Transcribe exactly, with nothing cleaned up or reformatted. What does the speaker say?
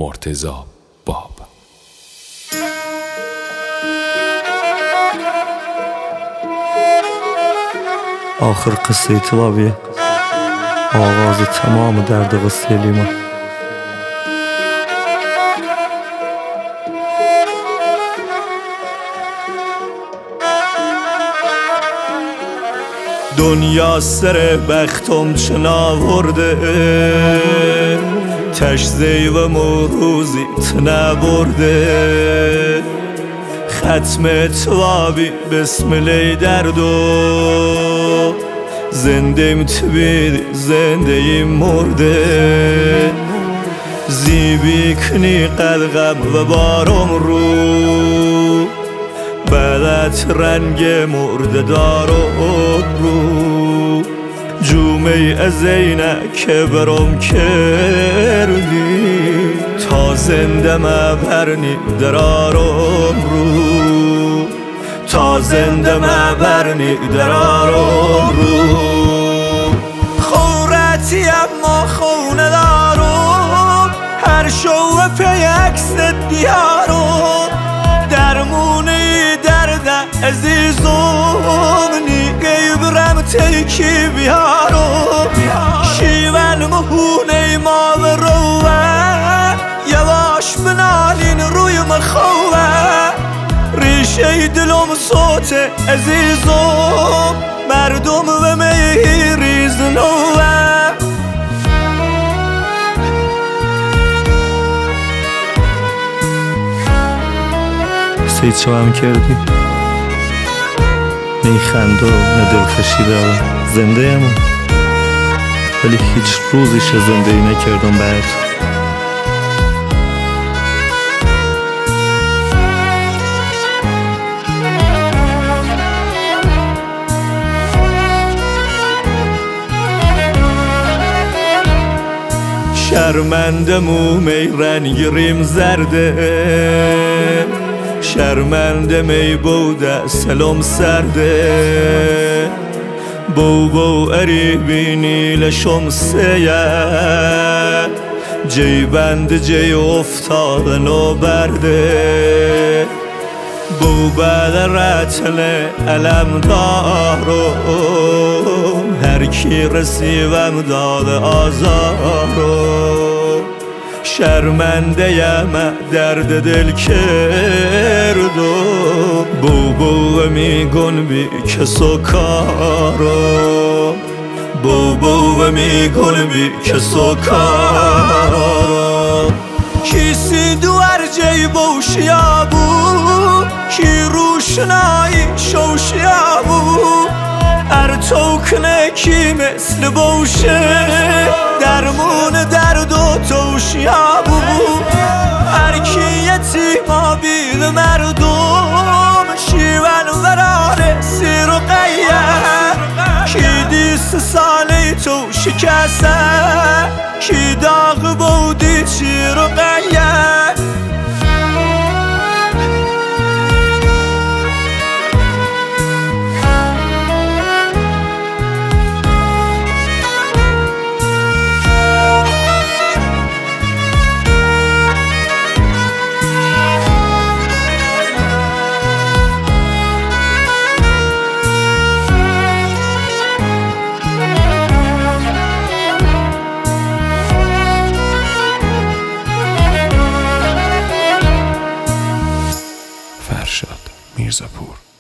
مرتضی باب. آخر قصه طلابیه، آغاز تمام درد قصه لیما. دنیا سر بختم چه ناورده، تش زیو مروزی تنبرده. ختم توابی بسم لی دردو، زندهیم تبیدی زندهیم مرده. زیبی کنی قلقم و بارم رو، بدت رنگ مرده دارم رو. جومه از اینک برم کردی، تا زنده مبرنی درارم رو. تا زنده مبرنی درارم رو. خورتی اما خونه دارم، هر شو پی عکس دیارم. درمونی درد عزیزم، نی قیبرم تیکی بیارم. شیون مهونه ما و روه، یواش بنالین روی مخوه. ریشه دلم صوت عزیزم، مردم و میریز نوه. سید چه هم کردی؟ نه خنده نه دلخوشی دارم، زنده ام، ولی هیچ روزیش زنده ای نکردم بعد. شرمنده مومی رنگ ریم زرده، شرمنده می بوده سلام سرده. بو بو اری بینی لشمسیه، جی بند جی افتاده نو برده. بو بعد رتل علم دارم، هر کی رسیوم داده آزارم. شرمنده یم درد دل کردم، بو بو میگن بی کس و کارم. بو بو میگن بی کس و کارم. کسی دوار جی بوشیا بو، کی روشنایی شوشیا بو. ار توکنه کی مثل بوشه، درمون درد و توشیا بو. هر کی یتیما بید مردم، شیون وراره سیر و قیه. کی دیست سالی تو شکسته، کی داغ بودی چیر و قیه. فرشاد میرزاپور.